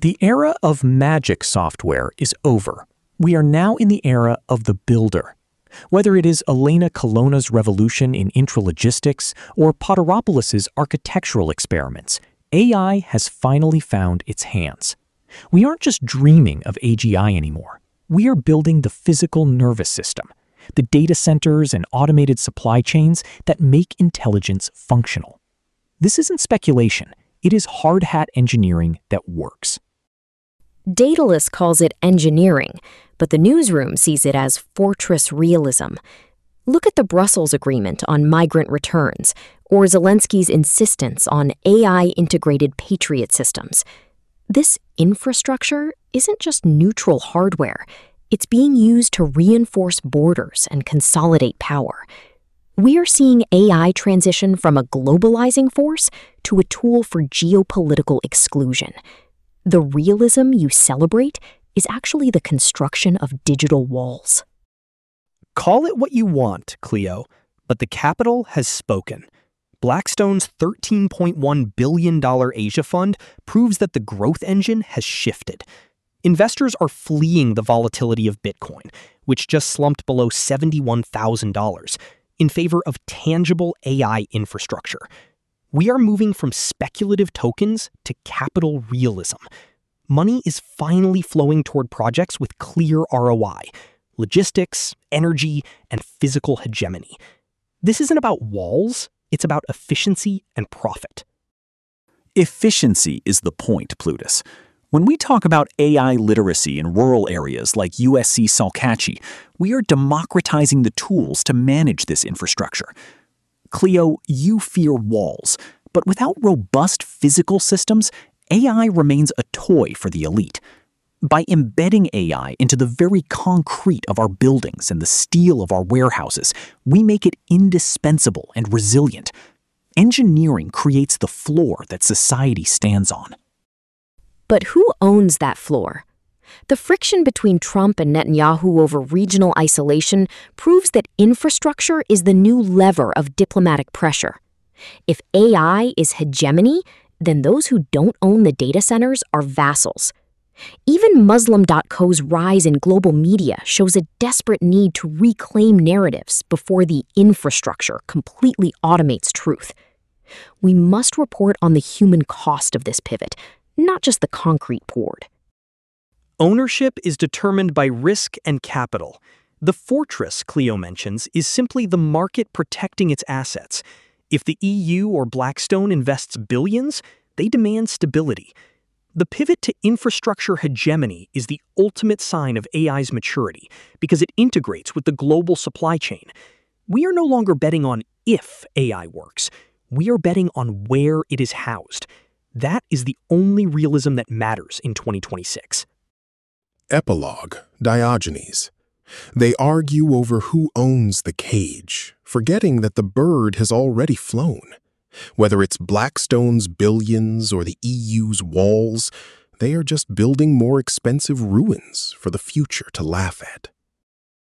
The era of magic software is over. We are now in the era of the builder. Whether it is Elena Colonna's revolution in intralogistics or Poteropoulos' architectural experiments, AI has finally found its hands. We aren't just dreaming of AGI anymore. We are building the physical nervous system, the data centers and automated supply chains that make intelligence functional. This isn't speculation. It is hard hat engineering that works. Daedalus calls it engineering, but the newsroom sees it as fortress realism. Look at the Brussels Agreement on migrant returns, or Zelensky's insistence on AI-integrated Patriot systems. This infrastructure isn't just neutral hardware. It's being used to reinforce borders and consolidate power. We are seeing AI transition from a globalizing force to a tool for geopolitical exclusion. The realism you celebrate is actually the construction of digital walls. Call it what you want, Cleo, but the capital has spoken. Blackstone's $13.1 billion Asia fund proves that the growth engine has shifted. Investors are fleeing the volatility of Bitcoin, which just slumped below $71,000, in favor of tangible AI infrastructure. We are moving from speculative tokens to capital realism. Money is finally flowing toward projects with clear ROI, logistics, energy, and physical hegemony. This isn't about walls, it's about efficiency and profit. Efficiency is the point, Plutus. When we talk about AI literacy in rural areas like USC Salkatchi, we are democratizing the tools to manage this infrastructure. Cleo, you fear walls, but without robust physical systems, AI remains a toy for the elite. By embedding AI into the very concrete of our buildings and the steel of our warehouses, we make it indispensable and resilient. Engineering creates the floor that society stands on. But who owns that floor? The friction between Trump and Netanyahu over regional isolation proves that infrastructure is the new lever of diplomatic pressure. If AI is hegemony, then those who don't own the data centers are vassals. Even Muslim.co's rise in global media shows a desperate need to reclaim narratives before the infrastructure completely automates truth. We must report on the human cost of this pivot, not just the concrete poured. Ownership is determined by risk and capital. The fortress Cleo mentions is simply the market protecting its assets. If the EU or Blackstone invests billions, they demand stability. The pivot to infrastructure hegemony is the ultimate sign of AI's maturity because it integrates with the global supply chain. We are no longer betting on if AI works. We are betting on where it is housed. That is the only realism that matters in 2026. Epilogue, Diogenes. They argue over who owns the cage, forgetting that the bird has already flown. Whether it's Blackstone's billions or the EU's walls, they are just building more expensive ruins for the future to laugh at.